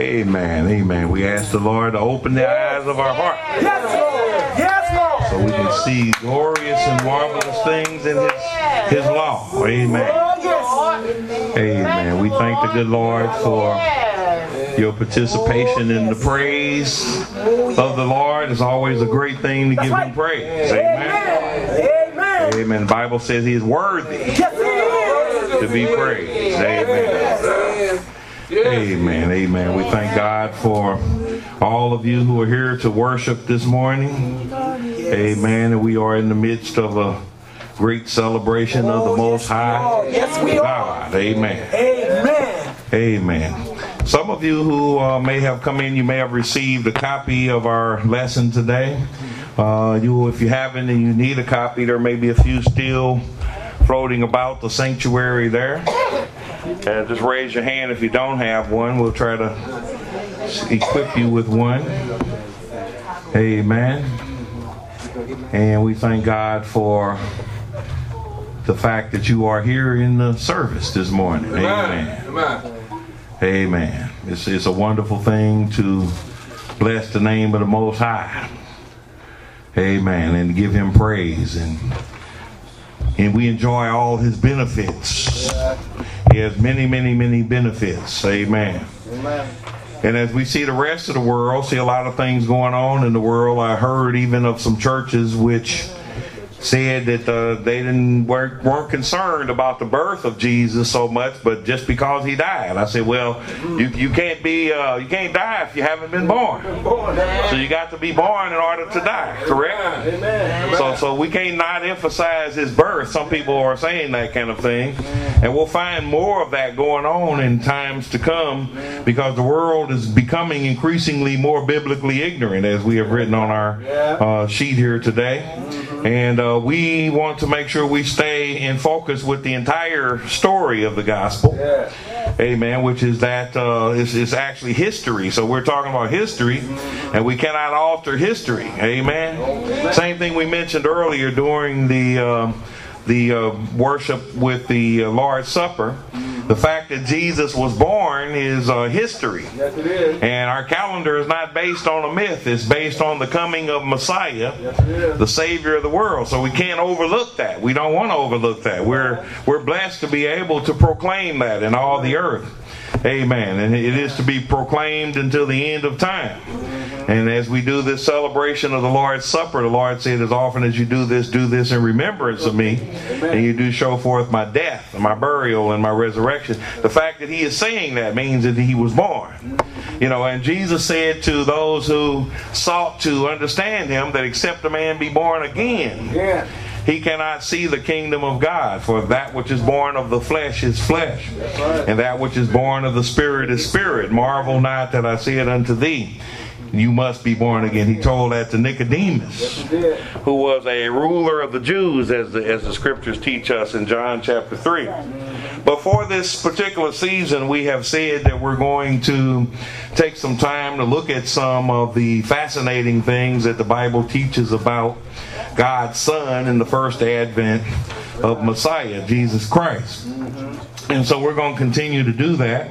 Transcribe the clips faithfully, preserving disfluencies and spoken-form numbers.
Amen. Amen. We ask the Lord to open the eyes of our heart. Yes, Lord. Yes, Lord. So we can see glorious and marvelous things in His, His law. Amen. Amen. We thank the good Lord for your participation in the praise of the Lord. It's always a great thing to give Him praise. Amen. Amen. Amen. The Bible says He is worthy to be praised. Amen. Amen. Amen. We thank God for all of you who are here to worship this morning. Amen. And we are in the midst of a great celebration of the Most High God. Amen. Amen. Amen. Some of you who uh, may have come in, you may have received a copy of our lesson today. Uh, you, if you haven't and you need a copy, there may be a few still floating about the sanctuary there. And just raise your hand if you don't have one. We'll try to equip you with one. Amen. And we thank God for the fact that you are here in the service this morning. Amen. Amen. Amen. It's, it's a wonderful thing to bless the name of the Most High. Amen. And give Him praise. And And we enjoy all His benefits. He has many, many, many benefits. Amen. Amen. And as we see the rest of the world, see a lot of things going on in the world. I heard even of some churches which said that uh, they didn't weren't, weren't concerned about the birth of Jesus so much, but just because He died. I said, well, you you can't be uh, you can't die if you haven't been born. So you got to be born in order to die, correct? Amen. So so we can't not emphasize His birth. Some people are saying that kind of thing, and we'll find more of that going on in times to come because the world is becoming increasingly more biblically ignorant, as we have written on our uh, sheet here today. And uh, we want to make sure we stay in focus with the entire story of the gospel. Yeah. Amen. Which is that uh, it's, it's actually history. So we're talking about history, and we cannot alter history. Amen. Amen. Same thing we mentioned earlier during the uh, the uh, worship with the uh, Lord's Supper. The fact that Jesus was born is uh, history. Yes, it is. And our calendar is not based on a myth. It's based on the coming of Messiah, yes, it is, the Savior of the world. So we can't overlook that. We don't want to overlook that. We're, we're blessed to be able to proclaim that in all the earth. Amen. And it is to be proclaimed until the end of time. And as we do this celebration of the Lord's Supper, the Lord said, as often as you do this, do this in remembrance of me. And you do show forth my death, and my burial, and my resurrection. The fact that He is saying that means that He was born. You know, and Jesus said to those who sought to understand Him that except a man be born again, yeah, he cannot see the kingdom of God. For that which is born of the flesh is flesh, right, and that which is born of the Spirit is spirit. Marvel not that I said unto thee, you must be born again. He told that to Nicodemus, who was a ruler of the Jews, as the, as the scriptures teach us in John chapter three. But for this particular season, we have said that we're going to take some time to look at some of the fascinating things that the Bible teaches about God's Son in the first advent of Messiah, Jesus Christ. And so we're going to continue to do that.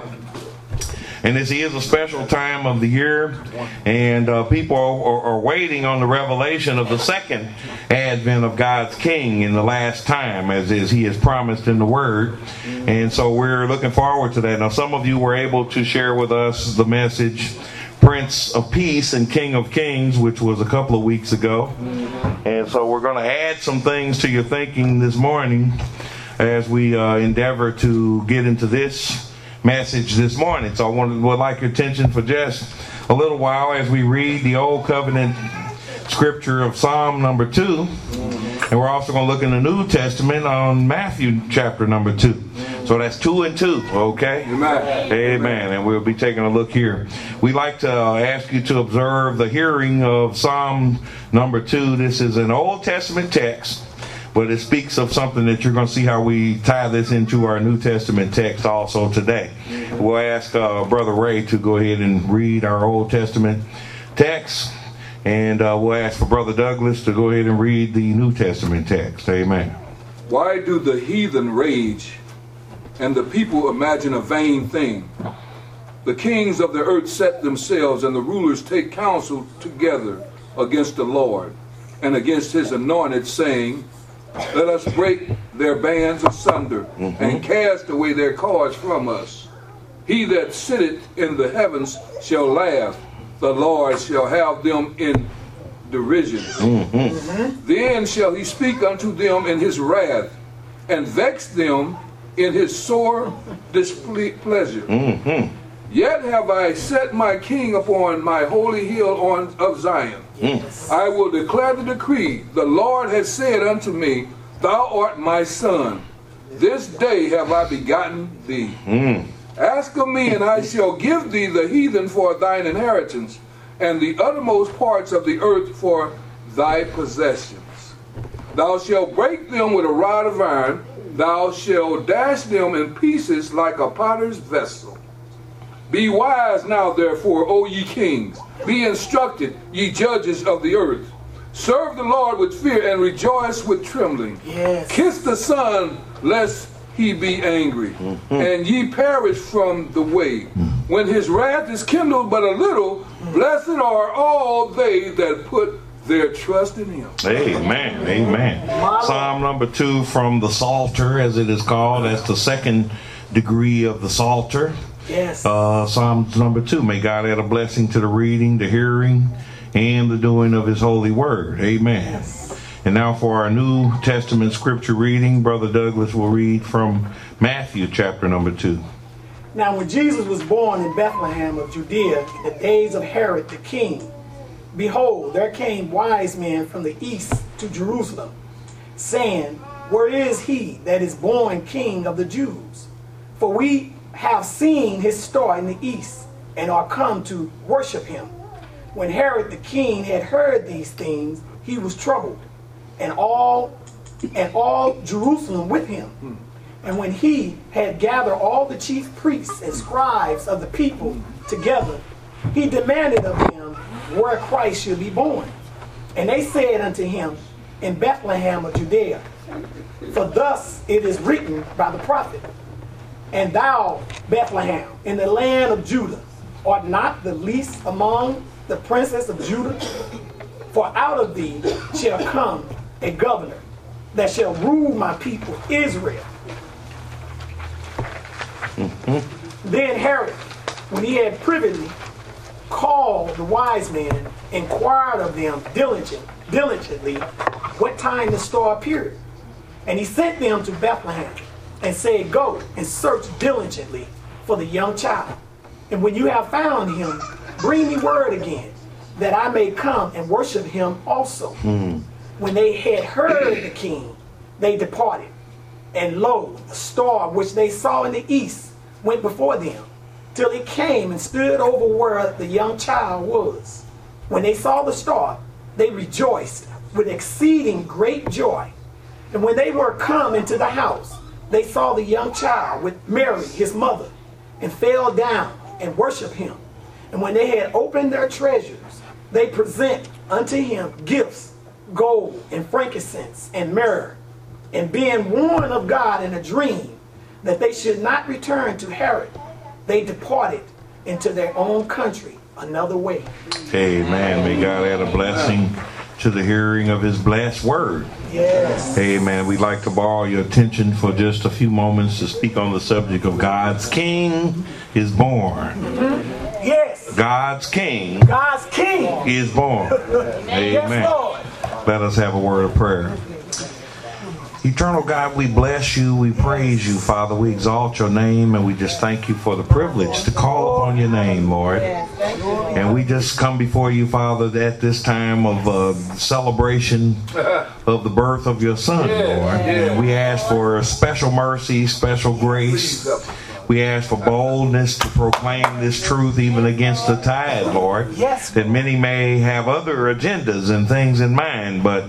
And this is a special time of the year, and uh, people are, are, are waiting on the revelation of the second advent of God's King in the last time, as, as He has promised in the Word. And so we're looking forward to that. Now, some of you were able to share with us the message, Prince of Peace and King of Kings, which was a couple of weeks ago. And so we're going to add some things to your thinking this morning as we uh, endeavor to get into this message this morning. So I wanted, would like your attention for just a little while as we read the Old Covenant scripture of Psalm number two. And we're also going to look in the New Testament on Matthew chapter number two. So that's two and two, okay? Amen. Amen. And we'll be taking a look here. We'd like to uh, ask you to observe the hearing of Psalm number two. This is an Old Testament text, but it speaks of something that you're going to see how we tie this into our New Testament text also today. We'll ask uh, Brother Ray to go ahead and read our Old Testament text, and uh, we'll ask for Brother Douglas to go ahead and read the New Testament text. Amen. Why do the heathen rage, and the people imagine a vain thing? The kings of the earth set themselves, and the rulers take counsel together against the Lord and against his anointed, saying, let us break their bands asunder, mm-hmm. and cast away their cords from us. He that sitteth in the heavens shall laugh, the Lord shall have them in derision. Mm-hmm. Mm-hmm. Then shall he speak unto them in his wrath, and vex them in his sore displeasure. Mm-hmm. Yet have I set my king upon my holy hill on, of Zion. Yes. I will declare the decree. The Lord has said unto me, thou art my son. This day have I begotten thee. Mm. Ask of me, and I shall give thee the heathen for thine inheritance, and the uttermost parts of the earth for thy possessions. Thou shalt break them with a rod of iron. Thou shalt dash them in pieces like a potter's vessel. Be wise now, therefore, O ye kings. Be instructed, ye judges of the earth. Serve the Lord with fear and rejoice with trembling. Yes. Kiss the Son, lest he be angry, mm-hmm. and ye perish from the way. When his wrath is kindled but a little, blessed are all they that put their trust in him. Amen. Amen. Psalm number two from the Psalter, as it is called. That's the second degree of the Psalter. Yes. Uh, Psalms number two. May God add a blessing to the reading, the hearing, and the doing of his holy word. Amen. Yes. And now for our New Testament scripture reading, Brother Douglas will read from Matthew chapter number two. Now when Jesus was born in Bethlehem of Judea in the days of Herod the king, behold, there came wise men from the east to Jerusalem, saying, where is he that is born King of the Jews? For we have seen his star in the east, and are come to worship him. When Herod the king had heard these things, he was troubled, and all and all Jerusalem with him. And when he had gathered all the chief priests and scribes of the people together, he demanded of them where Christ should be born. And they said unto him, in Bethlehem of Judea. For thus it is written by the prophet, and thou, Bethlehem, in the land of Judah, art not the least among the princes of Judah? For out of thee shall come a governor that shall rule my people Israel. Mm-hmm. Then Herod, when he had privily called the wise men, inquired of them diligent, diligently what time the star appeared. And he sent them to Bethlehem, and said, go and search diligently for the young child. And when you have found him, bring me word again, that I may come and worship him also. Mm-hmm. When they had heard the king, they departed. And lo, the star which they saw in the east went before them, till it came and stood over where the young child was. When they saw the star, they rejoiced with exceeding great joy. And when they were come into the house, they saw the young child with Mary, his mother, and fell down and worshiped him. And when they had opened their treasures, they present unto him gifts, gold and frankincense and myrrh. And being warned of God in a dream that they should not return to Herod, they departed into their own country another way. Amen. May God add a blessing to the hearing of his blessed word. Yes. Amen. We'd like to borrow your attention for just a few moments to speak on the subject of God's King is born. Mm-hmm. Yes. God's King, God's King is born. Amen. Yes, Lord. Let us have a word of prayer. Eternal God, we bless you, we praise you, Father. We exalt your name, and we just thank you for the privilege to call upon your name, Lord. And we just come before you, Father, at this time of uh, celebration of the birth of your Son, Lord. And we ask for special mercy, special grace. We ask for boldness to proclaim this truth even against the tide, Lord. That many may have other agendas and things in mind, but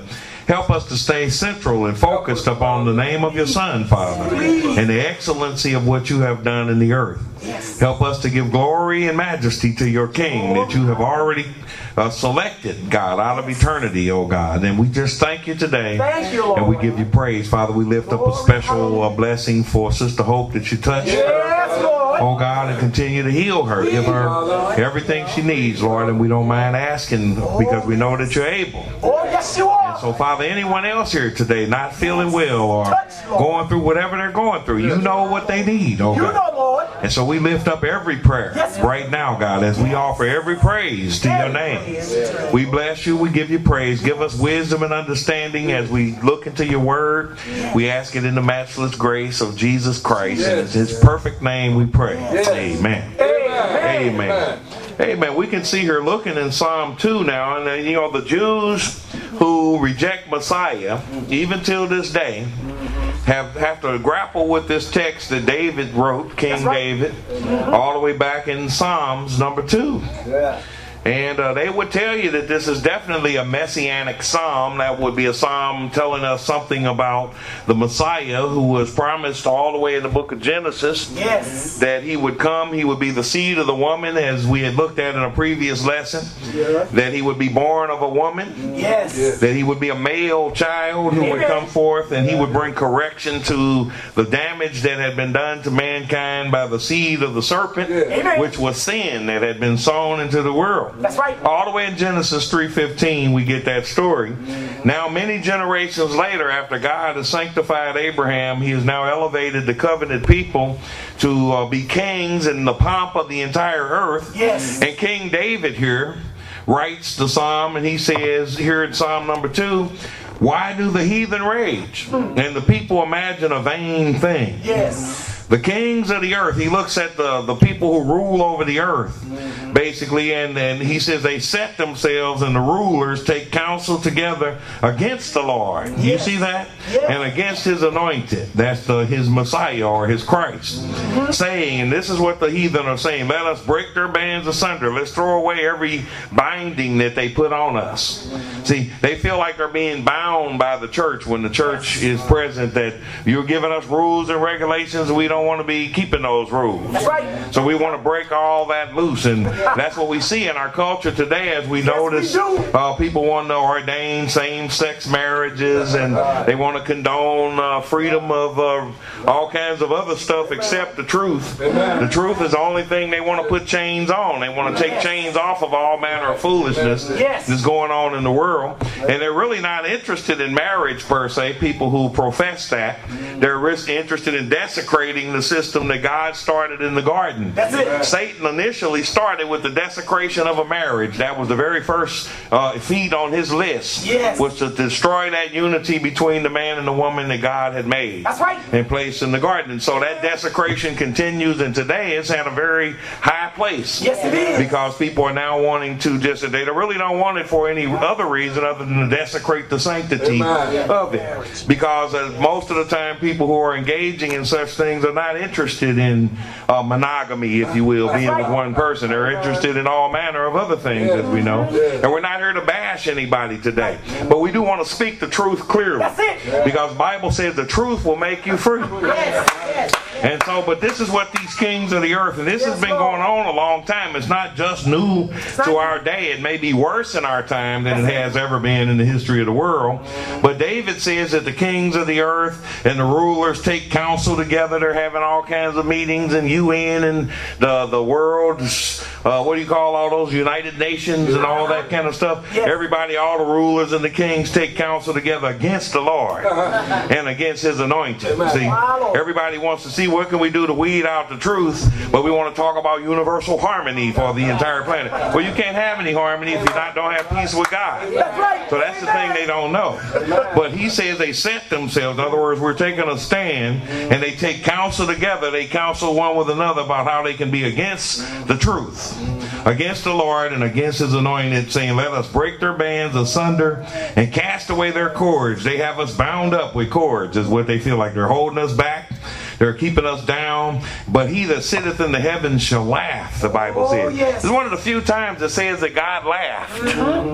Help us to stay central and focused upon the name of your Son, Father, and the excellency of what you have done in the earth. Help us to give glory and majesty to your King that you have already uh, selected, God, out of eternity, oh God. And we just thank you today. Thank you, Lord. And we give you praise, Father. We lift up a special uh, blessing for Sister Hope that you touch. Yes, Lord. Oh God, and continue to heal her. Give her everything she needs, Lord. And we don't mind asking because we know that you're able. Oh, yes, you are. And so, Father, anyone else here today not feeling well or going through whatever they're going through, you know what they need, oh You God. know, Lord. And so we lift up every prayer Yes, right now, God, as we offer every praise to your name. We bless you. We give you praise. Give us wisdom and understanding as we look into your word. We ask it in the matchless grace of Jesus Christ. And it's his perfect name we pray. Amen. Amen. Amen. Amen. We can see here looking in Psalm two now, and uh, you know, the Jews who reject Messiah, even till this day, have, have to grapple with this text that David wrote, King right. David, all the way back in Psalms number two. Yeah. And uh, they would tell you that this is definitely a messianic psalm. That would be a psalm telling us something about the Messiah who was promised all the way in the book of Genesis. Yes. That he would come, he would be the seed of the woman, as we had looked at in a previous lesson. Yeah. That he would be born of a woman. Yes. That he would be a male child who would come forth, and he would bring correction to the damage that had been done to mankind by the seed of the serpent, Amen. which was sin that had been sown into the world. That's right. All the way in Genesis three fifteen, we get that story. Mm-hmm. Now, many generations later, after God has sanctified Abraham, he has now elevated the covenant people to uh, be kings in the pomp of the entire earth. Yes. And King David here writes the psalm, and he says here in Psalm number two, why do the heathen rage and the people imagine a vain thing? Yes. The kings of the earth, he looks at the, the people who rule over the earth, mm-hmm. basically, and, and he says they set themselves, and the rulers take counsel together against the Lord. Yes. You see that? Yes. And against his anointed. That's the, his Messiah or his Christ. Mm-hmm. Saying, and this is what the heathen are saying, let us break their bands asunder. Let's throw away every binding that they put on us. Mm-hmm. See, they feel like they're being bound by the church when the church is present, that you're giving us rules and regulations, we don't don't want to be keeping those rules. That's right. So we want to break all that loose, and that's what we see in our culture today as we yes, notice we uh, people want to ordain same-sex marriages, and they want to condone uh, freedom of uh, all kinds of other stuff except the truth. The truth is the only thing they want to put chains on. They want to take chains off of all manner of foolishness yes. that's going on in the world, and they're really not interested in marriage per se, people who profess that. They're interested in desecrating the system that God started in the garden. That's it. Satan initially started with the desecration of a marriage. That was the very first uh, feat on his list. Yes. Was to destroy that unity between the man and the woman that God had made. That's right. And placed in the garden. And so that desecration continues, and today it's at a very high place. Yes, it is. Because people are now wanting to just, they really don't want it for any other reason other than to desecrate the sanctity Amen. Of it. Because uh, most of the time people who are engaging in such things are not interested in uh, monogamy, if you will, being with one person. They're interested in all manner of other things, as we know. And we're not here to bash anybody today, but we do want to speak the truth clearly. That's it. Because the Bible says the truth will make you free. Yes. Yes. And so, but this is what these kings of the earth, and this has been going on a long time. It's not just new to our day. It may be worse in our time than it has ever been in the history of the world. But David says that the kings of the earth and the rulers take counsel together. They're having all kinds of meetings in U N and the, the world, uh, what do you call all those, United Nations and all that kind of stuff. Yes. Everybody, all the rulers and the kings take counsel together against the Lord and against his anointed. See, everybody wants to see what can we do to weed out the truth, but we want to talk about universal harmony for the entire planet. Well, you can't have any harmony if you not don't have peace with God. So that's the thing they don't know. But he says they set themselves. In other words, we're taking a stand, and they take counsel together. They counsel one with another about how they can be against the truth, against the Lord and against his anointed, saying, let us break their bands asunder and cast away their cords. They have us bound up with cords, is what they feel like. They're holding us back. They're keeping us down. But he that sitteth in the heavens shall laugh, the Bible says. Oh, yes. It's one of the few times it says that God laughed. Mm-hmm.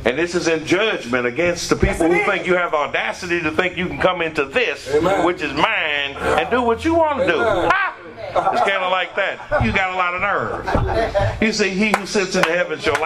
And this is in judgment against the people who think you have the audacity to think you can come into this, Amen. Which is mine, and do what you want to do. Ah! It's kind of like that. You got a lot of nerve. You see, he who sits in the heavens shall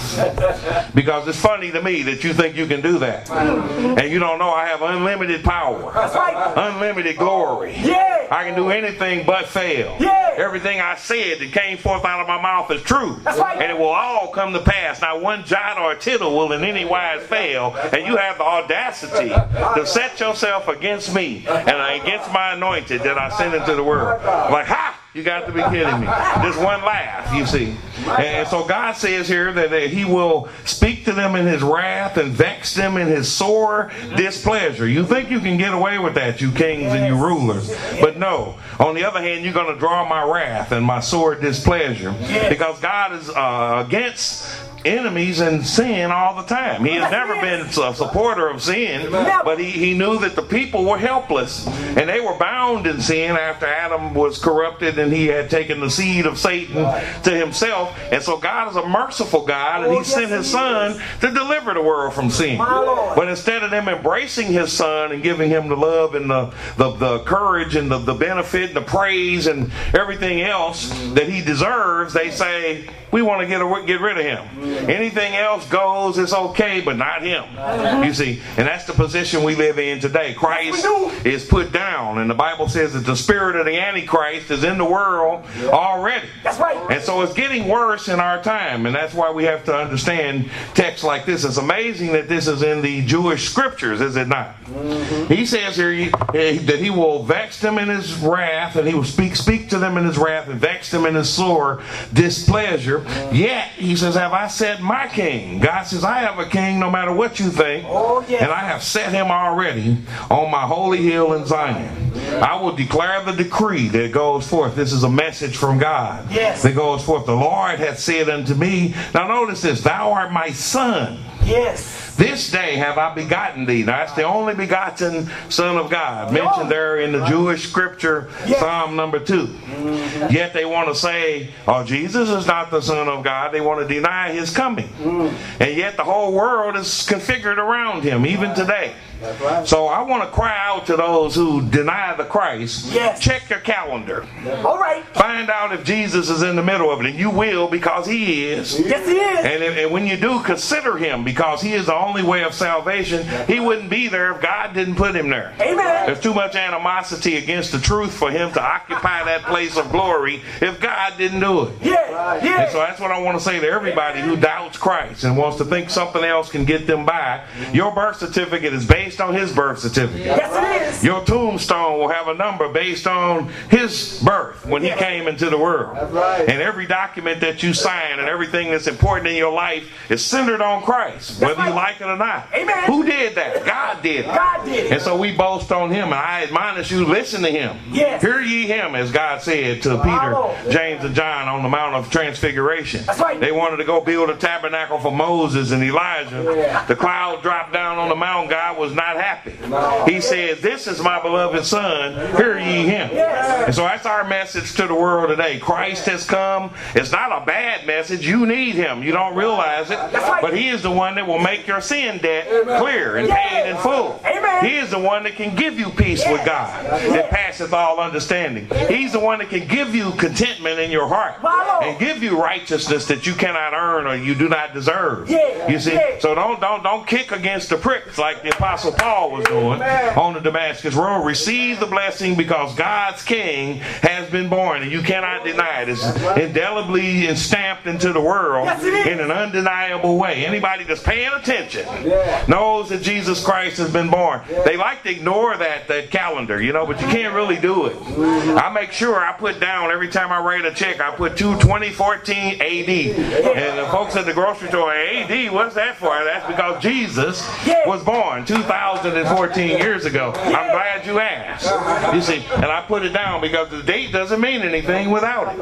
laugh. Because it's funny to me that you think you can do that. And you don't know I have unlimited power. Unlimited glory. I can do anything but fail. Everything I said that came forth out of my mouth is true. And it will all come to pass. Not one jot or tittle will in any wise fail. And you have the audacity to set yourself against me and against my anointed that I send into the world. Like, ha! You got to be kidding me. Just one laugh, you see. And so God says here that he will speak to them in his wrath and vex them in his sore displeasure. You think you can get away with that, you kings and you rulers. But no. On the other hand, you're going to draw my wrath and my sore displeasure. Because God is uh, against enemies and sin all the time. He has never been a supporter of sin, but he, he knew that the people were helpless and they were bound in sin after Adam was corrupted and he had taken the seed of Satan to himself. And so God is a merciful God, and he sent his son to deliver the world from sin. But instead of them embracing his son and giving him the love and the, the, the courage and the, the benefit and the praise and everything else that he deserves, they say, we want to get, a, get rid of him. Anything else goes, it's okay, but not him. You see, and that's the position we live in today. Christ is put down, and the Bible says that the spirit of the Antichrist is in the world already. That's right. And so it's getting worse in our time, and that's why we have to understand texts like this. It's amazing that this is in the Jewish scriptures, is it not? Mm-hmm. He says here that he will vex them in his wrath, and he will speak speak to them in his wrath and vex them in his sore displeasure. Yet, he says, have I set my king? God says, I have a king no matter what you think. Oh, yes. And I have set him already on my holy hill in Zion. I will declare the decree that goes forth. This is a message from God. Yes. That goes forth. The Lord hath said unto me. Now notice this. Thou art my son. Yes. This day have I begotten thee. Now that's the only begotten Son of God mentioned there in the Jewish scripture, yes. Psalm number two. Mm-hmm. Yet they want to say, oh, Jesus is not the Son of God. They want to deny his coming. Mm. And yet the whole world is configured around him, even today. That's right. So I want to cry out to those who deny the Christ. Yes. Check your calendar. All right. Find out if Jesus is in the middle of it. And you will, because he is. Yes, he is. And, if, and when you do, consider him, because he is the only way of salvation. He wouldn't be there if God didn't put him there. Amen. There's too much animosity against the truth for him to occupy that place of glory if God didn't do it. Yeah. Yeah. And so that's what I want to say to everybody who doubts Christ and wants to think something else can get them by. Your birth certificate is based on his birth certificate. Yes, it is. Your tombstone will have a number based on his birth when he came into the world. That's right. And every document that you sign and everything that's important in your life is centered on Christ, whether you like it or not. Amen. Who did that? God did it. God did it. And so we boast on him, and I admonish you, listen to him. Yes. Hear ye him, as God said to Peter, James, and John on the Mount of Transfiguration. That's right. They wanted to go build a tabernacle for Moses and Elijah. Yeah. The cloud dropped down on the mountain. God was not happy. No. He said, this is my beloved son, hear ye him. Yes. And so that's our message to the world today. Christ has come. It's not a bad message. You need him. You don't realize it. Right. But he is the one that will make your sin debt Amen. Clear and yes. paid in full. Amen. He is the one that can give you peace yes. with God yes. that passeth all understanding. Yes. He's the one that can give you contentment in your heart Follow. And give you righteousness that you cannot earn or you do not deserve. Yes. You see? Yes. So don't don't don't kick against the pricks like the Apostle Paul was doing Amen. On the Damascus Road. Receive the blessing because God's King has been born, and you cannot deny it. It's indelibly stamped into the world yes, in an undeniable way. Anybody that's paying attention yeah. knows that Jesus Christ has been born. Yeah. They like to ignore that that calendar, you know, but you can't really do it. I make sure I put down every time I write a check, I put two twenty fourteen A D. And the folks at the grocery store, A D, what's that for? That's because Jesus was born two thousand fourteen years ago. I'm glad you asked. You see, and I put it down because the date doesn't mean anything without it. That's right.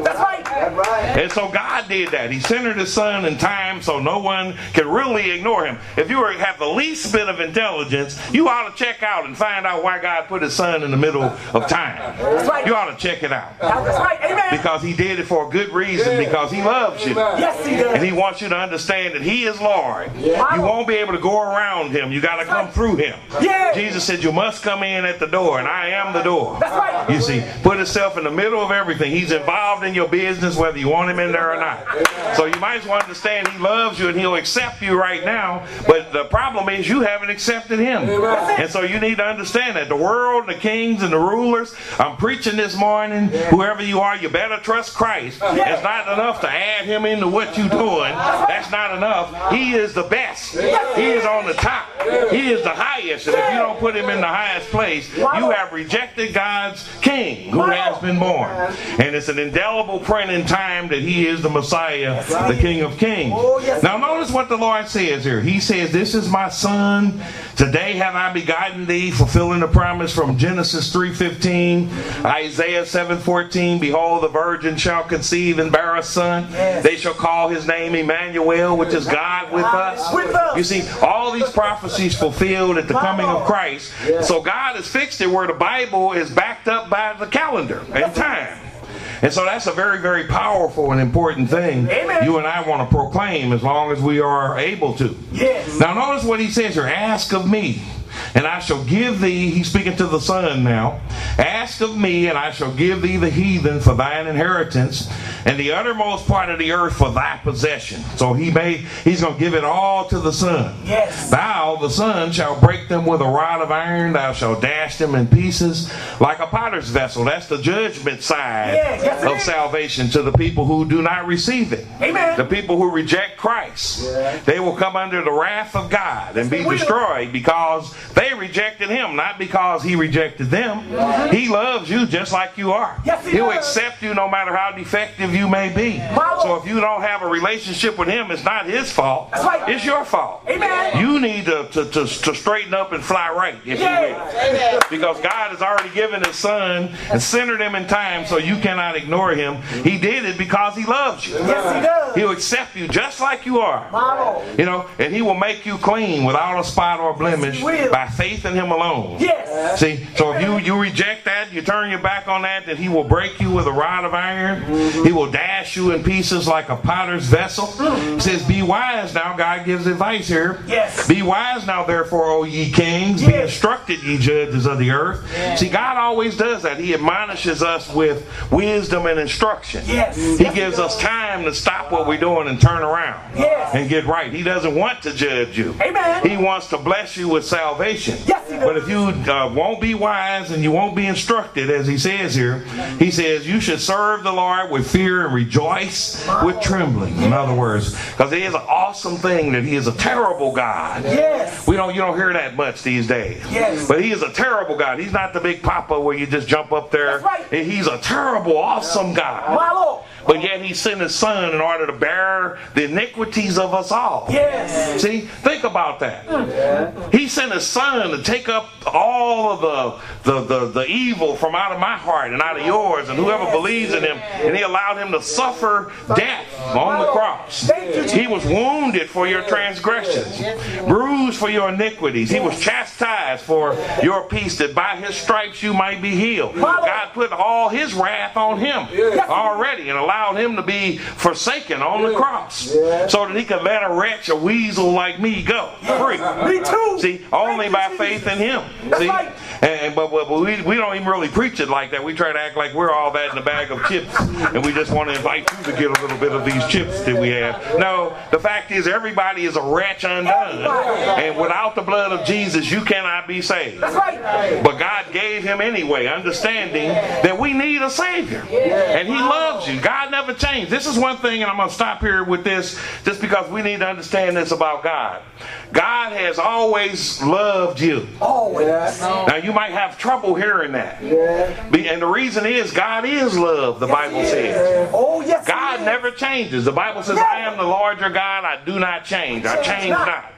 And so God did that. He centered his son in time so no one can really ignore him. If you have the least bit of intelligence, you ought to check out and find out why God put his son in the middle of time. You ought to check it out. That's right. Amen. Because he did it for a good reason, because he loves you. Yes, he does. And he wants you to understand that he is Lord. Yeah. You won't be able to go around him. You got to come through him. Yeah. Jesus said you must come in at the door, and I am the door. That's right. You see, put himself in the middle of everything. He's involved in your business whether you want him in there or not. So you might as well understand he loves you and he'll accept you right now. But the problem is you haven't accepted him. And so you need to understand that. The world, the kings, and the rulers, I'm preaching this morning, whoever you are, you better trust Christ. It's not enough to add him into what you're doing. That's not enough. He is the best. He is on the top. He is the highest. And if you don't put him in the highest place, you have rejected God's king who has been born. And it's an indelible print in time that he is the Messiah, the King of Kings. Now notice what the Lord says here. He says, this is my son. Today have I begotten thee, fulfilling the promise from Genesis three fifteen, Isaiah seven fourteen. Behold, the virgin shall conceive and bear a son. They shall call his name Emmanuel, which is God with us. You see, all these prophecies fulfilled at the coming of Christ. So God has fixed it where the Bible is backed up by the calendar and time. And so that's a very, very powerful and important thing. Amen. You and I want to proclaim as long as we are able to. Yes. Now notice what he says here. Ask of me, and I shall give thee, he's speaking to the son now, ask of me, and I shall give thee the heathen for thine inheritance, and the uttermost part of the earth for thy possession. So he may, he's going to give it all to the son. Yes. Thou, the son, shall break them with a rod of iron, thou shalt dash them in pieces like a potter's vessel. That's the judgment side yes, yes, of salvation to the people who do not receive it. Amen. The people who reject Christ. Yeah. They will come under the wrath of God and be destroyed because they rejected him, not because he rejected them. Mm-hmm. He loves you just like you are. Yes, he He'll does. accept you no matter how defective you may be. So if you don't have a relationship with him, it's not his fault. Right. It's your fault. Amen. You need to, to, to, to straighten up and fly right, if yes. you will. Amen. Because God has already given his son and centered him in time so you cannot ignore him. He did it because he loves you. Yes, he does. He'll accept you just like you are. Wow. You know, and he will make you clean without a spot or blemish yes, by faith in him alone. Yes. See, so if you, you reject that, you turn your back on that, then he will break you with a rod of iron. Mm-hmm. He will dash you in pieces like a potter's vessel. Mm-hmm. He says, be wise now. God gives advice here. Yes. Be wise now, therefore, O ye kings. Yes. Be instructed, ye judges of the earth. Yes. See, God always does that. He admonishes us with wisdom and instruction. Yes. He yes, gives he us time to stop what we're doing and turn around yes. and get right. He doesn't want to judge you. Amen. He wants to bless you with salvation. Yes, he does. But if you uh, won't be wise and you won't be instructed, as he says here, he says you should serve the Lord with fear and rejoice with trembling. In other words, because it is an awesome thing that he is a terrible God. Yes. We don't, you don't hear that much these days. Yes. But he is a terrible God. He's not the big papa where you just jump up there. That's right. And he's a terrible, awesome God. My Lord. But yet he sent his son in order to bear the iniquities of us all. Yes. See, think about that. Yeah. He sent his son to take up all of the, the, the, the evil from out of my heart and out of yours and whoever believes in him. And he allowed him to suffer death on the cross. He was wounded for your transgressions, bruised for your iniquities. He was chastised for your peace, that by his stripes you might be healed. God put all his wrath on him already and allowed him to be forsaken on the cross so that he could let a wretch, a weasel like me go free. Me too. See, only by faith in him. See, and but, but we, we don't even really preach it like that. We try to act like we're all that in a bag of chips and we just want to invite you to get a little bit of these chips that we have. No, the fact is everybody is a wretch undone, and without the blood of Jesus you cannot be saved. But God gave him anyway, understanding that we need a Savior, and he loves you. God never changed. This is one thing, and I'm going to stop here with this just because we need to understand this about God. God has always loved you. Always. Now you might have trouble hearing that. Yeah. And the reason is God is love, the Bible says. Oh, yes. God never changes. The Bible says, I am the Lord your God, I do not change. I change not.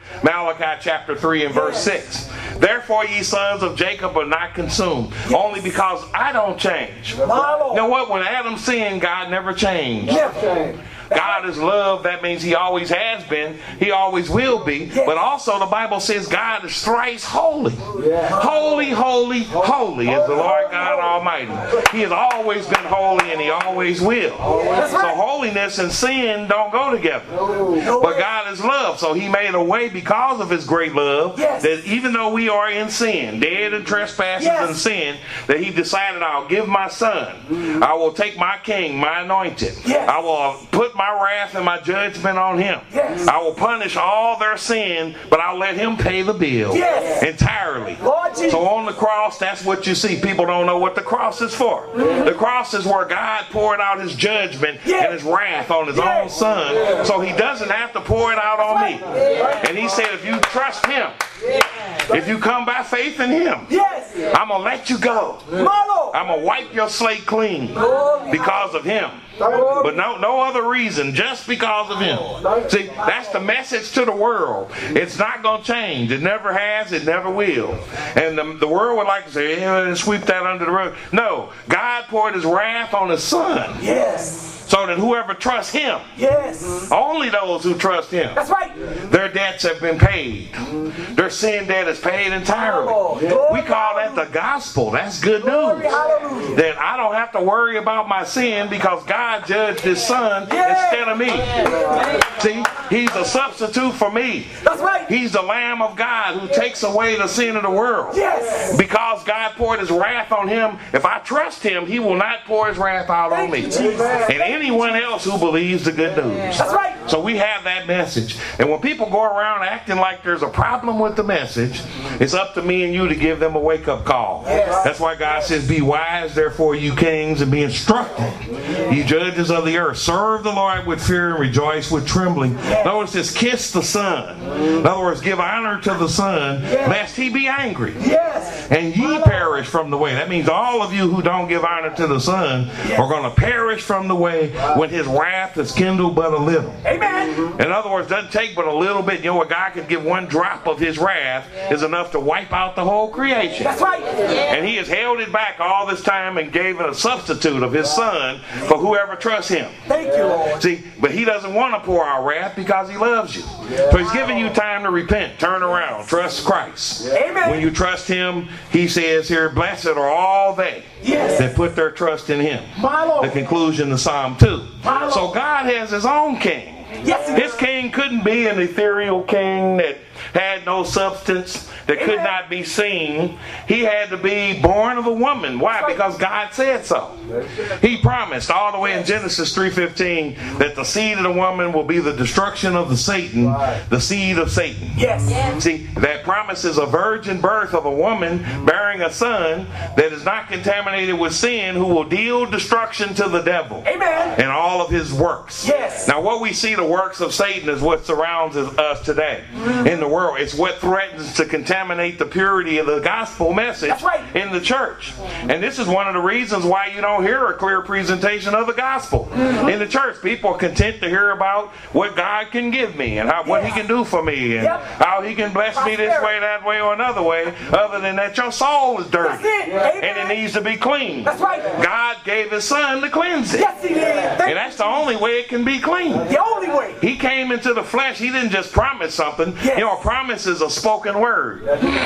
Malachi chapter three and verse six. Therefore ye sons of Jacob are not consumed, yes. only because I don't change. You know what? When Adam sinned, God never changed. Never changed. God is love. That means he always has been. He always will be. Yes. But also the Bible says God is thrice holy. Yes. Holy, holy, holy is the Lord God Almighty. He has always been holy and he always will. That's right. So holiness and sin don't go together. No. But God is love. So he made a way because of his great love, yes. that even though we are in sin, dead in trespasses yes. and sin, that he decided, I'll give my son. Mm-hmm. I will take my king, my anointed. Yes. I will put my wrath and my judgment on him. Yes. I will punish all their sin, but I'll let him pay the bill yes. entirely. Lord Jesus. So on the cross, that's what you see. People don't know what the cross is for. Mm-hmm. The cross is where God poured out his judgment yes. and his wrath on his yes. own son, yes. so he doesn't have to pour it out on me. Yes. And he said, if you trust him, yes. if you come by faith in him, yes. I'm going to let you go. Yes. I'm going to wipe your slate clean because of him. But no, no other reason, just because of him. See, that's the message to the world. It's not going to change. It never has. It never will. And the, the world would like to say, eh, sweep that under the rug. No, God poured his wrath on his son. Yes. So that whoever trusts him, yes, only those who trust him, that's right, their debts have been paid. Mm-hmm. Their sin debt is paid entirely. Oh, we call that the gospel. That's good news. Hallelujah. That I don't have to worry about my sin because God judged his son yes. instead of me. Yes. See, he's a substitute for me. That's right. He's the Lamb of God who takes away the sin of the world. Yes. Because God poured his wrath on him, if I trust him, he will not pour his wrath out Thank on me. You, and anyone else who believes the good news. That's right. So we have that message. And when people go around acting like there's a problem with the message, it's up to me and you to give them a wake-up call. Yes. That's why God says, be wise, therefore, you kings, and be instructed, ye judges of the earth. Serve the Lord with fear and rejoice with trembling. Yes. Notice this, kiss the Son. In other words, give honor to the Son, yes. lest he be angry. Yes. And ye perish from the way. That means all of you who don't give honor to the Son yes. are going to perish from the way when his wrath is kindled but a little. Amen. In other words, it doesn't take but a little bit. You know, a guy could give one drop of his wrath yeah. is enough to wipe out the whole creation. That's right. Yeah. And he has held it back all this time and gave it a substitute of his son for whoever trusts him. Thank you, Lord. See, but he doesn't want to pour out wrath because he loves you. Yeah. So he's giving you time to repent, turn around, trust Christ. Yeah. Amen. When you trust him, he says here, blessed are all they yes. that put their trust in him. My Lord. The conclusion of Psalm two. So God has his own king. Yes, his king couldn't be an ethereal king that had no substance, that could not be seen. He had to be born of a woman. Why? Because God said so. He promised all the way in Genesis three fifteen that the seed of the woman will be the destruction of the Satan, the seed of Satan. Yes. yes. See, that promise is a virgin birth of a woman bearing a son that is not contaminated with sin, who will deal destruction to the devil. Amen. And all of his works. Yes. Now what we see, the works of Satan, is what surrounds us today in the world. It's what threatens to contaminate the purity of the gospel message right. in the church. And this is one of the reasons why you don't hear a clear presentation of the gospel mm-hmm. in the church. People are content to hear about what God can give me and how, what yeah. he can do for me and yep. how he can bless me this way, that way, or another way. Other than that, your soul is dirty it. and it needs to be clean. That's right. God gave his son to cleanse it. Yes, he did. And that's the only way it can be clean. The only way. He came into the flesh. He didn't just promise something. Yes. You know, a promise is a spoken word.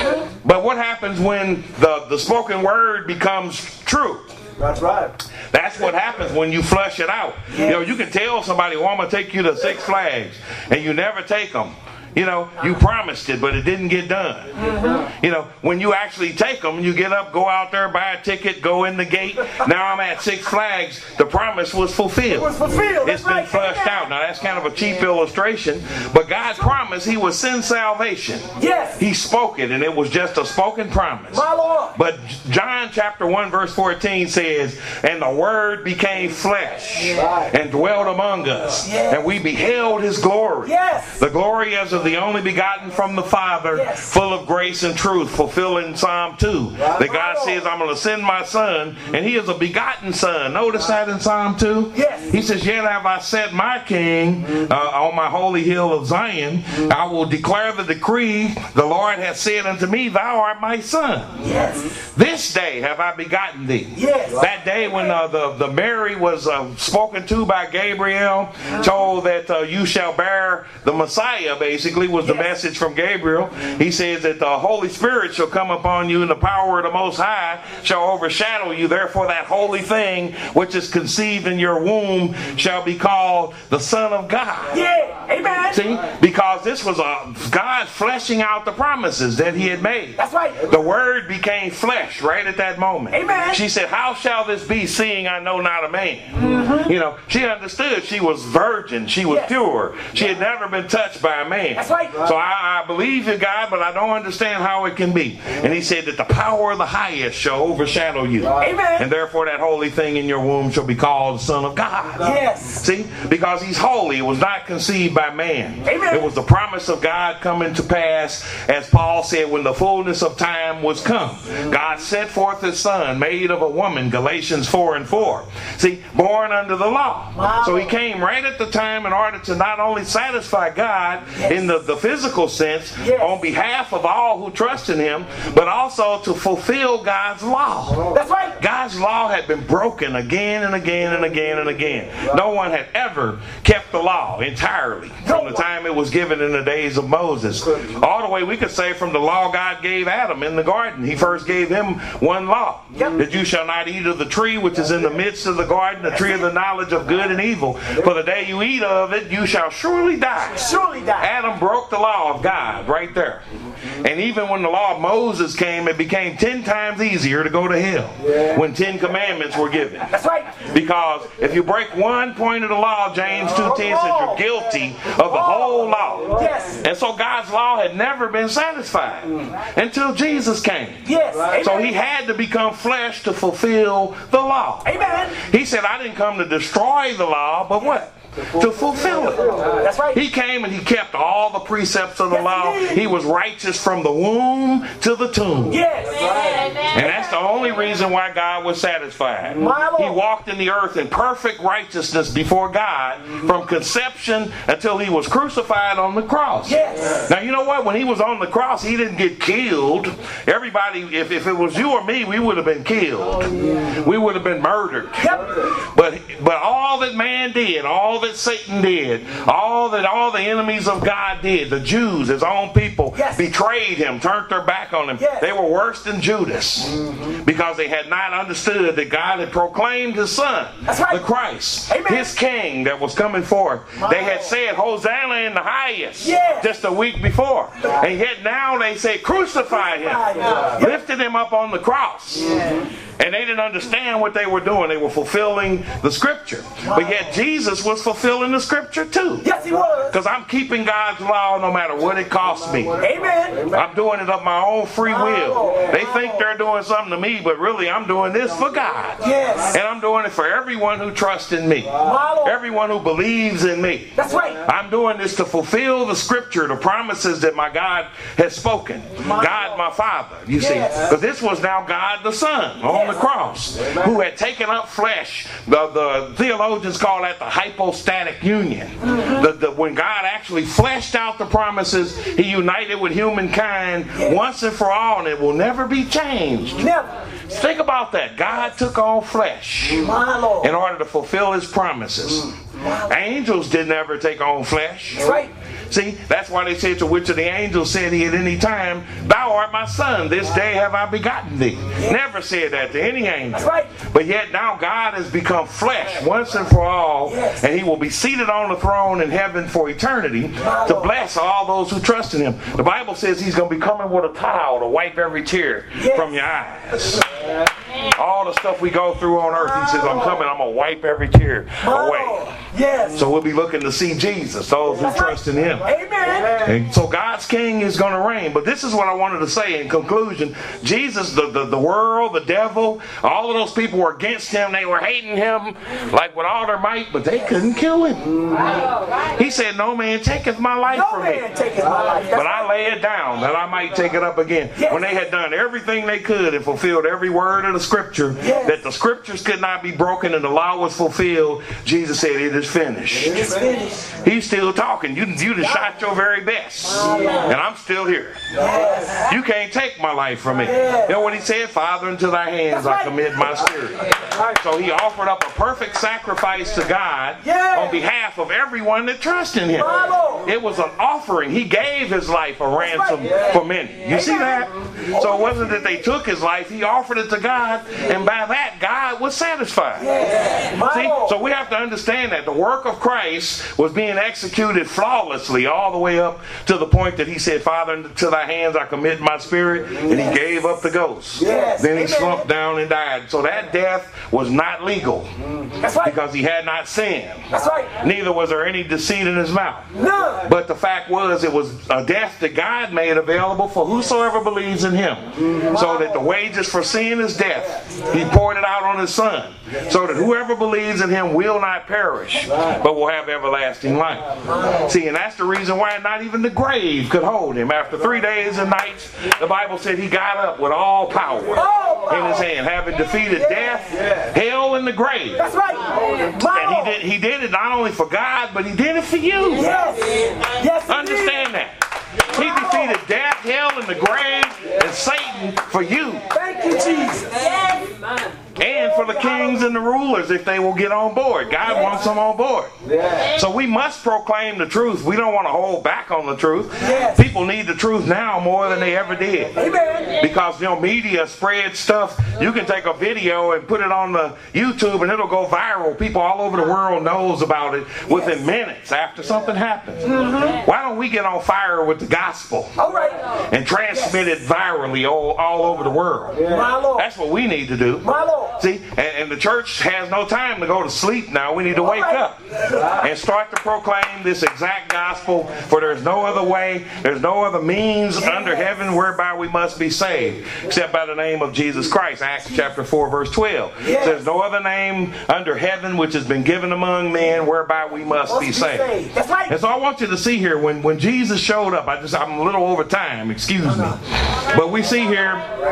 But what happens when the, the spoken word becomes true? That's right. That's what happens when you flush it out. Yes. You know, you can tell somebody, well, I'm going to take you to Six Flags, and you never take them. You know, you promised it, but it didn't get done. Mm-hmm. You know, when you actually take them, you get up, go out there, buy a ticket, go in the gate. Now I'm at Six Flags. The promise was fulfilled. It was fulfilled. It's been right. flushed out. Now that's kind of a cheap illustration, but God promised he would send salvation. Yes. He spoke it, and it was just a spoken promise. My Lord. But John chapter one verse fourteen says, and the word became flesh yeah. and dwelt among us, yes. and we beheld his glory. Yes. The glory as of was the only begotten from the Father, yes. full of grace and truth, fulfilling Psalm two. That God says, I'm going to send my son, and he is a begotten son. Notice that in Psalm two? Yes. He says, yet have I set my king uh, on my holy hill of Zion. I will declare the decree. The Lord hath said unto me, thou art my son. Yes. This day have I begotten thee. Yes. That day when uh, the, the Mary was uh, spoken to by Gabriel, told that uh, you shall bear the Messiah, basically, was the yes. message from Gabriel. He says that the Holy Spirit shall come upon you, and the power of the Most High shall overshadow you. Therefore that holy thing which is conceived in your womb shall be called the Son of God. Yeah, amen. See, because this was a God fleshing out the promises that he had made. That's right. The Word became flesh right at that moment. Amen. She said, how shall this be, seeing I know not a man? Mm-hmm. You know, she understood she was virgin. She was yes. pure. She had never been touched by a man. That's right. So I, I believe in God, but I don't understand how it can be. And he said that the power of the highest shall overshadow you. Amen. And therefore that holy thing in your womb shall be called the Son of God. Yes. See? Because he's holy. It was not conceived by man. Amen. It was the promise of God coming to pass, as Paul said, when the fullness of time was come. God set forth his son, made of a woman, Galatians four and four. See, born under the law. Wow. So he came right at the time in order to not only satisfy God yes. in the, the physical sense, yes. on behalf of all who trust in him, but also to fulfill God's law. That's right. God's law had been broken again and again and again and again. No one had ever kept the law entirely from the time it was given in the days of Moses. All the way, we could say, from the law God gave Adam in the garden. He first gave him one law. Yep. That you shall not eat of the tree which is in the midst of the garden, the tree of the knowledge of good and evil. For the day you eat of it, you shall surely die. Surely die. Adam broke the law of God right there. And even when the law of Moses came, it became ten times easier to go to hell yeah. when ten commandments were given. That's right. Because if you break one point of the law, James two ten says you're guilty of the whole law. Yes. And so God's law had never been satisfied until Jesus came. Yes. So he had to become flesh to fulfill the law. Amen. He said, I didn't come to destroy the law, but what? To fulfill it. That's right. He came and he kept all the precepts of the yes, law. He, he was righteous from the womb to the tomb. Yes. And that's the only reason why God was satisfied. He walked in the earth in perfect righteousness before God from conception until he was crucified on the cross. Yes. Now you know what? When he was on the cross, he didn't get killed. Everybody, if, if it was you or me, we would have been killed. We would have been murdered. Yep. But but all that man did, all that Satan did, all that all the enemies of God did, the Jews, his own people, yes. betrayed him, turned their back on him. Yes. They were worse than Judas mm-hmm. because they had not understood that God had proclaimed his son, That's right. the Christ, Amen. his king that was coming forth. My they had Lord. said Hosanna in the highest yes. just a week before. And yet now they say crucify him, yeah. lifted him up on the cross. Yeah. And they didn't understand what they were doing. They were fulfilling the scripture. Wow. But yet Jesus was fulfilling the scripture too. Yes, he was. Because I'm keeping God's law no matter what it costs me. Amen. I'm doing it of my own free will. They think they're doing something to me, but really I'm doing this for God. Yes. And I'm doing it for everyone who trusts in me. Everyone who believes in me. That's right. I'm doing this to fulfill the scripture, the promises that my God has spoken. God, my Father, you see. Because this was now God the Son on the cross, who had taken up flesh. The, the theologians call that the hypostatic union. Mm-hmm. The, the, when God actually fleshed out the promises, he united with humankind yes. once and for all, and it will never be changed. Never. Think about that. God took on flesh in order to fulfill his promises. Mm. Angels didn't ever take on flesh. That's right. See, that's why they said to which of the angels said he at any time, thou art my son, this day have I begotten thee. Yeah. Never said that to any angel. That's right. But yet now God has become flesh once and for all, yes. and he will be seated on the throne in heaven for eternity to bless all those who trust in him. The Bible says he's going to be coming with a towel to wipe every tear yes. from your eyes. All the stuff we go through on earth, he says, I'm coming, I'm going to wipe every tear away. Yes. So we'll be looking to see Jesus, those who trust in him. Amen. And so God's king is going to reign. But this is what I wanted to say in conclusion. Jesus, the, the, the world, the devil, all of those people were against him. They were hating him like with all their might, but they couldn't kill him. He said, no man taketh my life No from man me, taketh my life. That's but I lay it down that I might take it up again. Yes. When they had done everything they could and fulfilled every word of the scripture, Yes. that the scriptures could not be broken and the law was fulfilled, Jesus said, it is finished. It's finished. He's still talking. You, you just shot your very best. And I'm still here. Yes. You can't take my life from me. You know what he said? Father, into thy hands I commit my spirit. So he offered up a perfect sacrifice to God Yes. on behalf of everyone that trusts in him. Bravo. It was an offering. He gave his life a ransom for many. You see that? So it wasn't that they took his life. He offered it to God, and by that, God was satisfied. See? So we have to understand that the work of Christ was being executed flawlessly all the way up to the point that he said, Father, into thy hands I commit my spirit, and he gave up the ghost. Yes. Then he Amen. slumped down and died. So that death was not legal That's right. because he had not sinned. That's right. Neither was there any deceit in his mouth. None. But the fact was, it was a death that God made available for whosoever believes in him. So that the wages for sin is death. He poured it out on his son. So that whoever believes in him will not perish, but will have everlasting life. See, and that's the reason why not even the grave could hold him. After three days and nights, the Bible said he got up with all power in his hand, having defeated death, hell, and the grave. That's right. And he did, he did it not only for God, but he did it for you. Yes. Yes. Understand that. He defeated death, hell, and the grave, and Satan for you. Thank you, Jesus. And for the kings and the rulers if they will get on board. God wants them on board. So we must proclaim the truth. We don't want to hold back on the truth. Yes. People need the truth now more than they ever did. Amen. Because, you know, media spreads stuff. You can take a video and put it on the YouTube and it'll go viral. People all over the world knows about it within minutes after something happens. Mm-hmm. Why don't we get on fire with the gospel All right. and transmit it virally all, all over the world? My Lord. That's what we need to do. My Lord. See, and, and the church has no time to go to sleep now. We need to wake up and start to proclaim this exact gospel, for there's no other way, there's no other means under heaven whereby we must be saved, except by the name of Jesus Christ. Acts chapter four, verse twelve. There's no other name under heaven which has been given among men whereby we must be saved. That's right. And so I want you to see here, when, when Jesus showed up, I just, I'm a little over time, excuse me. But we see here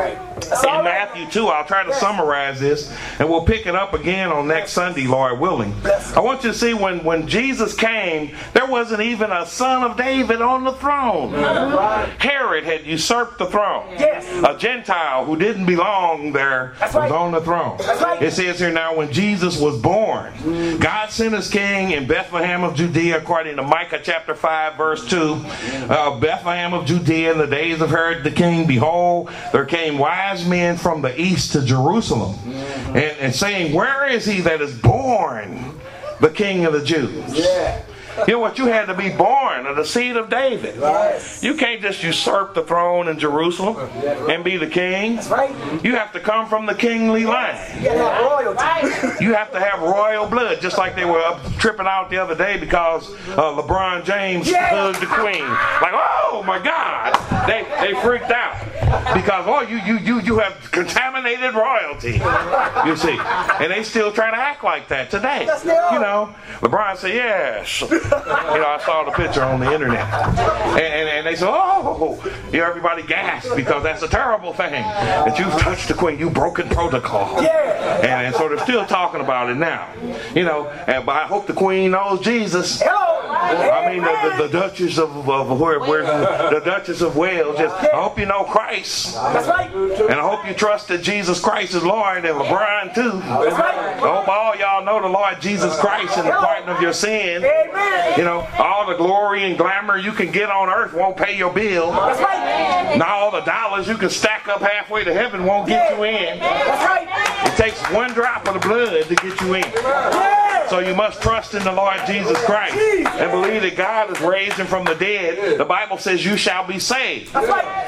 in Matthew two, I'll try to summarize this, and we'll pick it up again on next Sunday, Lord willing. I want you to see when, when Jesus came, there wasn't even a son of David on the throne. Herod had usurped the throne. Yes. A Gentile who didn't belong there was right. on the throne. right. It says here now, when Jesus was born, God sent his king in Bethlehem of Judea, according to Micah chapter five, verse two. Uh, Bethlehem of Judea, in the days of Herod the king, behold, there came wise men from the east to Jerusalem, and, and saying, where is he that is born the King of the Jews? Yeah. You know what? You had to be born of the seed of David. Yes. You can't just usurp the throne in Jerusalem and be the king. That's right. You have to come from the kingly line. You gotta have royalty. You have to have royal blood, just like they were up tripping out the other day because uh, LeBron James Yeah. hugged the queen. Like, oh my God, they they freaked out because oh you you you you have contaminated royalty. You see, and they still try to act like that today. Yes, they are. You know, LeBron said yes. You know, I saw the picture on the internet, and, and, and they said, oh, you know, everybody gasped because that's a terrible thing that you've touched the queen, you've broken protocol. Yeah. And, and so they're still talking about it now. You know, and, but I hope the queen knows Jesus. Hello. I mean, the, the, the Duchess of, of where, where the Duchess of Wales. Just, I hope you know Christ, That's right. and I hope you trust that Jesus Christ is Lord, and LeBron too. That's right. I hope all y'all know the Lord Jesus Christ and the pardon of your sin. Amen. You know, all the glory and glamour you can get on earth won't pay your bill. That's right. Now all the dollars you can stack up halfway to heaven won't get you in. That's right. It takes one drop of the blood to get you in. Yeah. So you must trust in the Lord Jesus Christ and believe that God has raised him from the dead. The Bible says you shall be saved. That's right.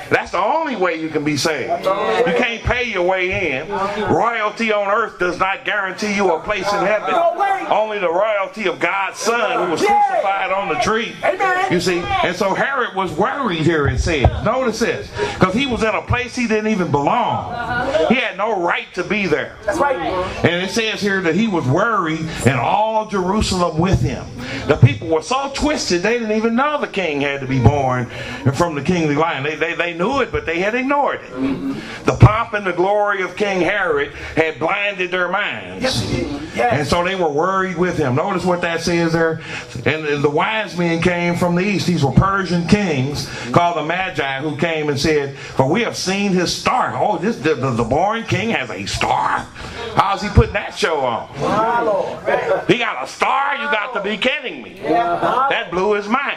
That's the only way you can be saved. You can't pay your way in. Royalty on earth does not guarantee you a place in heaven. Only the royalty of God's Son who was crucified on the tree. You see? And so Herod was worried here, it says. Notice this. Because he was in a place he didn't even belong. He had no right to be there. That's right. And it says here that he was worried and all Jerusalem with him. The people were so twisted they didn't even know the king had to be born from the kingly line. They, they, they knew it, but they had ignored it. The pomp and the glory of King Herod had blinded their minds. Yes, yes. And so they were worried with him. Notice what that says there. And the wise men came from the east. These were Persian kings called the Magi, who came and said, for we have seen his star. Oh, this the, the, the born king has a star? How's he putting that show on? He got a star? You got to be kidding me. That blew his mind.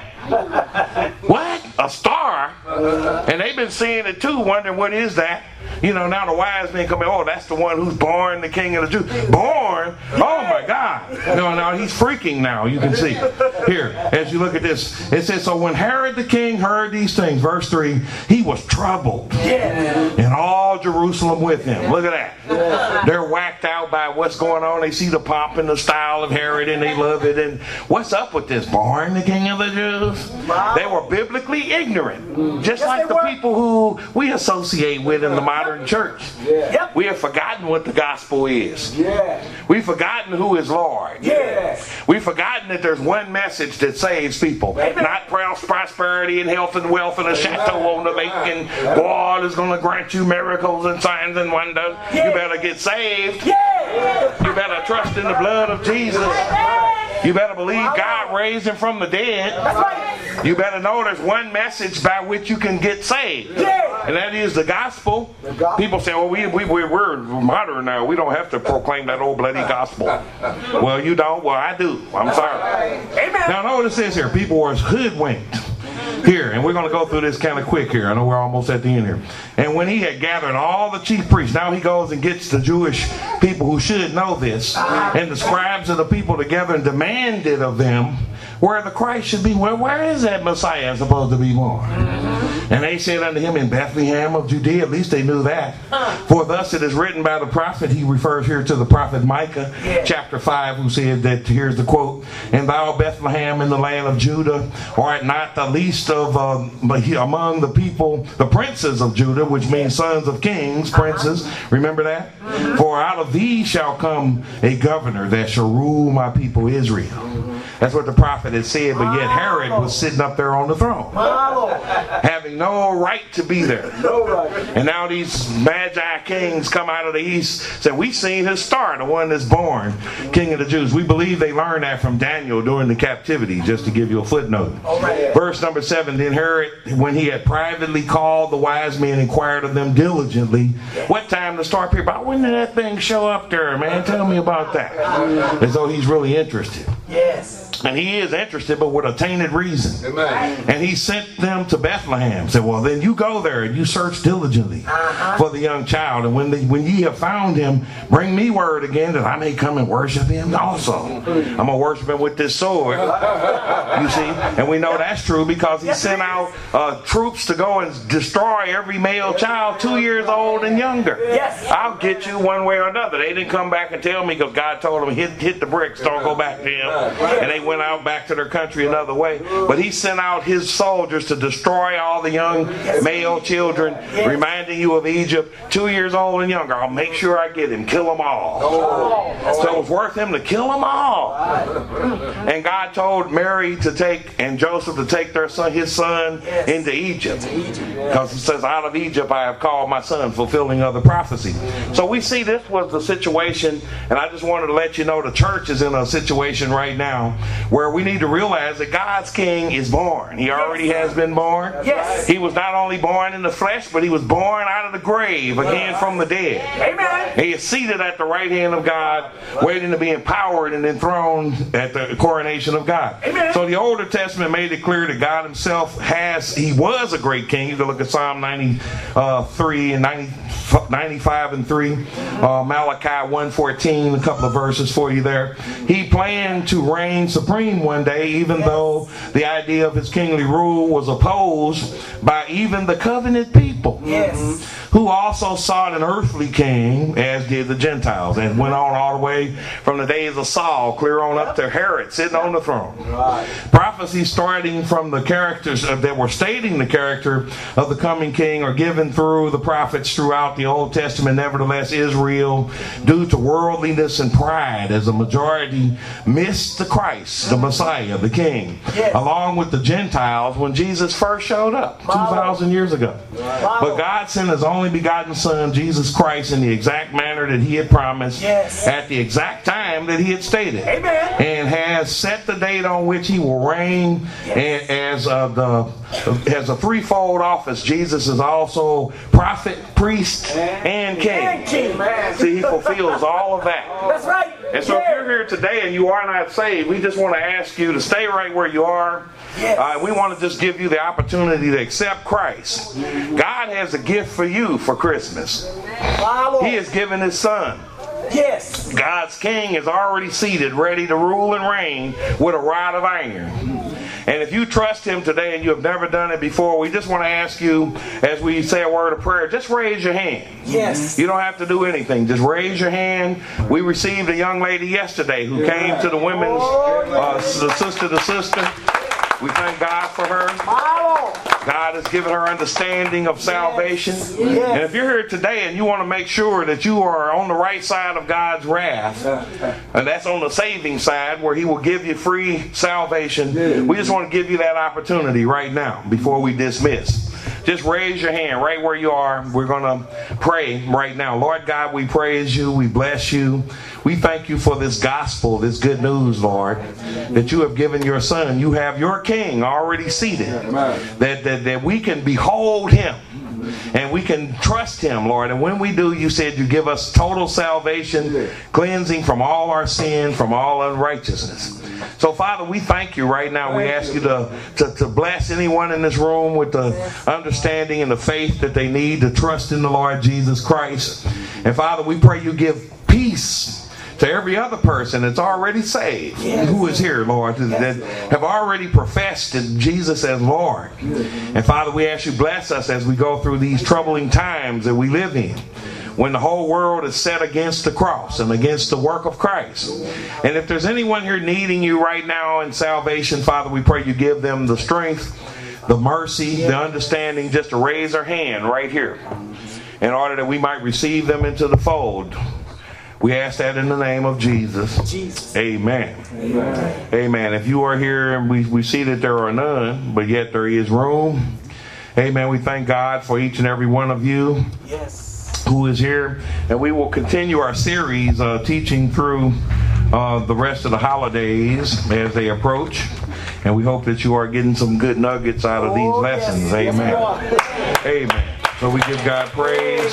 What? A star? And they've been seeing it too, wondering what is that? You know, now the wise men come in, oh, that's the one who's born the king of the Jews. Born? Oh my God. No, no, he's freaking now, you can see. Here, as you look at this, it says, so when Herod the king heard these things, verse three, he was troubled. And all Jerusalem with him. Look at that. They're whacked out by what's going on. They see the pomp and the style of Herod and they love it. And what's up with this? Born the king of the Jews? They were biblically ignorant. Just like the people who we associate with in the modern church. Yep. We have forgotten what the gospel is. Yeah. We've forgotten who is Lord. Yes. We've forgotten that there's one message that saves people. Amen. Not prosperity and health and wealth and a chateau on the lake and God is going to grant you miracles and signs and wonders. Yeah. You better get saved. Yeah. You better trust in the blood of Jesus. You better believe God raised him from the dead. That's right. You better know there's one message by which you can get saved. Yeah. And that is the gospel. People say, well, we, we, we, we're modern now. We don't have to proclaim that old bloody gospel. Well, you don't? Well, I do. I'm sorry. Amen. Now, know what it says here. People were hoodwinked. Here, and we're going to go through this kind of quick here. I know we're almost at the end here. And when he had gathered all the chief priests, now he goes and gets the Jewish people who should know this, and the scribes of the people together and demanded of them where the Christ should be. Where, where is that Messiah supposed to be born? And they said unto him, in Bethlehem of Judea. At least they knew that. For thus it is written by the prophet. He refers here to the prophet Micah, chapter five, who said that, here's the quote, and thou Bethlehem in the land of Judah art not the least of uh, among the people, the princes of Judah, which means sons of kings, princes. Remember that? For out of thee shall come a governor that shall rule my people Israel. That's what the prophet had said, but yet Herod was sitting up there on the throne, having no right to be there. And now these Magi kings come out of the east, say, we've seen his star, the one that's born king of the Jews. We believe they learned that from Daniel during the captivity, just to give you a footnote. Verse number seven, then Herod, when he had privately called the wise men, inquired of them diligently what time the star appeared. About when did that thing show up there, man? Tell me about that. As though he's really interested. Yes. And he is interested, but with a tainted reason. Amen. And he sent them to Bethlehem. Said, well, then you go there and you search diligently uh-huh. for the young child. And when, the, when ye have found him, bring me word again that I may come and worship him also. I'm going to worship him with this sword. You see? And we know that's true because he sent out uh, troops to go and destroy every male child two years old and younger. Yes. I'll get you one way or another. They didn't come back and tell me because God told them, hit, hit the bricks, don't go back to him. And they went out back to their country another way. But he sent out his soldiers to destroy all the young male children, reminding you of Egypt, two years old and younger. I'll make sure I get him, kill them all. So it was worth him to kill them all. And God told Mary to take, and Joseph to take their son, his son into Egypt. Because he says, out of Egypt I have called my son, fulfilling of the prophecy. So we see this was the situation, and I just wanted to let you know the church is in a situation right now where we need to realize that God's king is born. He already has been born. Yes. He was not only born in the flesh, but he was born out of the grave, again from the dead. Amen. He is seated at the right hand of God, waiting to be empowered and enthroned at the coronation of God. Amen. So the Older Testament made it clear that God himself has, he was a great king. You can look at Psalm ninety-three and ninety, ninety-five and three, uh, Malachi one fourteen, a couple of verses for you there. He planned to reign supreme supreme one day, even though the idea of his kingly rule was opposed by even the covenant people, Yes. who also sought an earthly king, as did the Gentiles, and went on all the way from the days of Saul clear on up to Herod sitting on the throne. Right. Prophecies starting from the characters uh, that were stating the character of the coming king are given through the prophets throughout the Old Testament. Nevertheless, Israel, due to worldliness and pride, as a majority missed the Christ, the Messiah, the king, Yes. along with the Gentiles when Jesus first showed up two thousand years ago. Wow. But God sent his only begotten Son, Jesus Christ, in the exact manner that he had promised, Yes. at the exact time that he had stated, Amen. and has set the date on which he will reign. And as uh, the as a threefold office, Jesus is also prophet, priest, and king. And king. See, he fulfills all of that. That's right. And so if Yeah. you're here today and you are not saved, we just want to ask you to stay right where you are. Yes. Uh, we want to just give you the opportunity to accept Christ. God has a gift for you for Christmas. Follow. He has given his Son. Yes. God's king is already seated, ready to rule and reign with a rod of iron. And if you trust him today and you have never done it before, we just want to ask you, as we say a word of prayer, just raise your hand. Yes. You don't have to do anything. Just raise your hand. We received a young lady yesterday who came to the women's uh, the sister to sister. We thank God for her. Follow. God has given her understanding of salvation. Yes. And if you're here today and you want to make sure that you are on the right side of God's wrath, and that's on the saving side where he will give you free salvation, we just want to give you that opportunity right now before we dismiss. Just raise your hand right where you are. We're going to pray right now. Lord God, we praise you. We bless you. We thank you for this gospel, this good news, Lord, that you have given your Son. You have your King already seated, that, that, that we can behold him. And we can trust him, Lord. And when we do, you said you give us total salvation, cleansing from all our sin, from all unrighteousness. So, Father, we thank you right now. We ask you to, to, to bless anyone in this room with the understanding and the faith that they need to trust in the Lord Jesus Christ. And, Father, we pray you give peace to every other person that's already saved, yes, who is here, Lord, that have already professed Jesus as Lord. And Father, we ask you bless us as we go through these troubling times that we live in, when the whole world is set against the cross and against the work of Christ. And if there's anyone here needing you right now in salvation, Father, we pray you give them the strength, the mercy, the understanding just to raise their hand right here in order that we might receive them into the fold. We ask that in the name of Jesus. Jesus. Amen. Amen. Amen. If you are here and we, we see that there are none, but yet there is room. Amen. We thank God for each and every one of you. Yes. Who is here. And we will continue our series uh, teaching through uh, the rest of the holidays as they approach. And we hope that you are getting some good nuggets out of these Oh, lessons. yes. Amen. Yes, Amen. So we give God praise.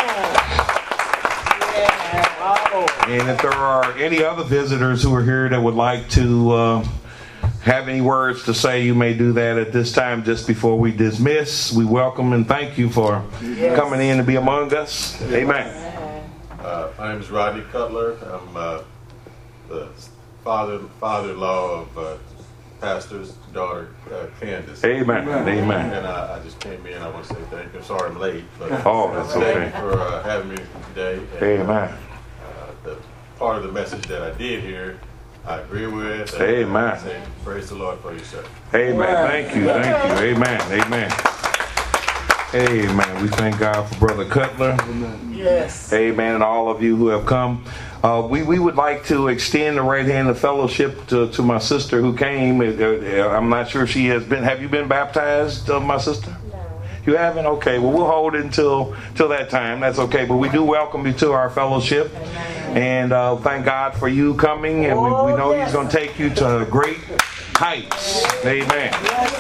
And if there are any other visitors who are here that would like to uh, have any words to say, you may do that at this time just before we dismiss. We welcome and thank you for yes. coming in to be among us. Amen. Uh, my name is Rodney Cutler. I'm uh, the father, father-in-law of uh, pastor's daughter, uh, Candace. Amen. Amen. And uh, I just came in. I want to say thank you. I'm sorry I'm late. But oh, that's thank okay. you for uh, having me today. And, Amen. Uh, the part of the message that I did hear, I agree with. Amen. I say, praise the Lord for you, sir. Amen. Thank you. Thank you. Amen. Amen. Amen. We thank God for Brother Cutler. Yes. Amen. And all of you who have come. Uh, we, we would like to extend the right hand of fellowship to, to my sister who came. I'm not sure she has been. Have you been baptized, uh, my sister? You haven't? Okay. Well, we'll hold it until, till that time. That's okay. But we do welcome you to our fellowship. And uh, thank God for you coming. And we, we know He's going to take you to great heights. Amen.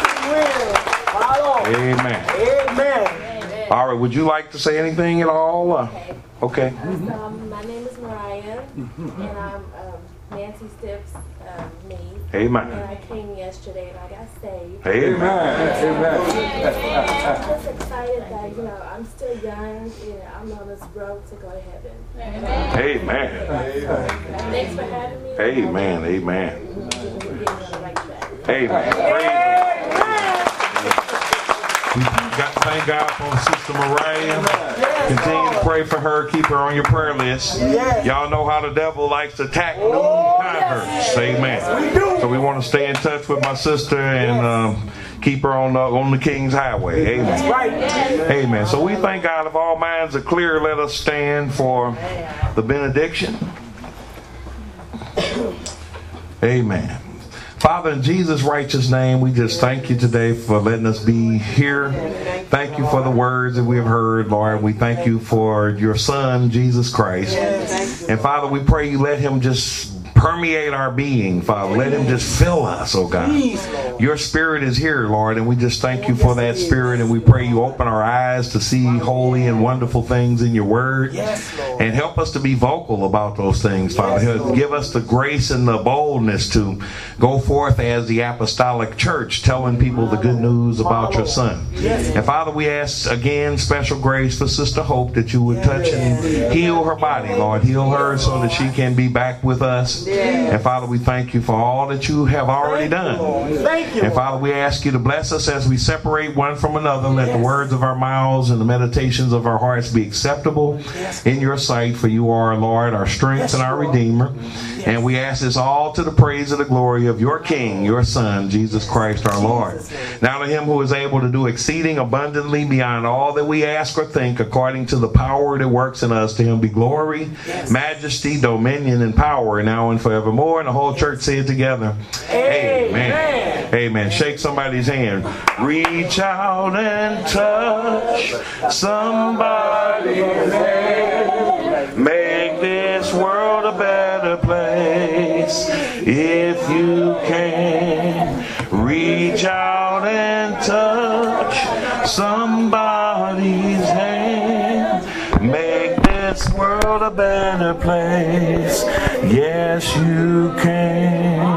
Amen. Amen. All right. Would you like to say anything at all? Uh, okay. Um, my name is Mariah. And I'm um, Nancy Stiff's um, niece. Amen. And I came yesterday and I got saved. Amen. Amen. I'm just excited that, you know, I'm still young and I'm on this road to go to heaven. Amen. Thanks for having me. Amen. Amen. Amen. Praise We got to thank God for Sister Mariah. Continue to pray for her. Keep her on your prayer list. Y'all know how the devil likes to attack noontime hurts. Amen. So we want to stay in touch with my sister and um, keep her on the, on the King's Highway. Amen. Amen. So we thank God. If all minds are clear, let us stand for the benediction. Amen. Father, in Jesus' righteous name, we just thank you today for letting us be here. Thank you for the words that we have heard, Lord. We thank you for your Son, Jesus Christ. And Father, we pray you let him just permeate our being, Father. Let him just fill us, oh God. Your Spirit is here, Lord, and we just thank you for that Spirit, and we pray you open our eyes to see holy and wonderful things in your word, and help us to be vocal about those things, Father. Give us the grace and the boldness to go forth as the apostolic church, telling people the good news about your Son. And Father, we ask again special grace for Sister Hope, that you would touch and heal her body, Lord. Heal her so that she can be back with us. And Father, we thank you for all that you have already done. Thank you. And Father, we ask you to bless us as we separate one from another. Let the words of our mouths and the meditations of our hearts be acceptable in your sight, for you are, Lord, our strength and our Redeemer. And we ask this all to the praise of the glory of your King, your Son, Jesus Christ our Lord. Now to him who is able to do exceeding abundantly beyond all that we ask or think, according to the power that works in us, to him be glory, majesty, dominion, and power, now and forevermore. And the whole church say it together. Amen. Amen. Amen. Shake somebody's hand. Reach out and touch somebody's hand. Make this world a better place. If you can, reach out and touch somebody's hand. Make this world a better place. Yes, you can.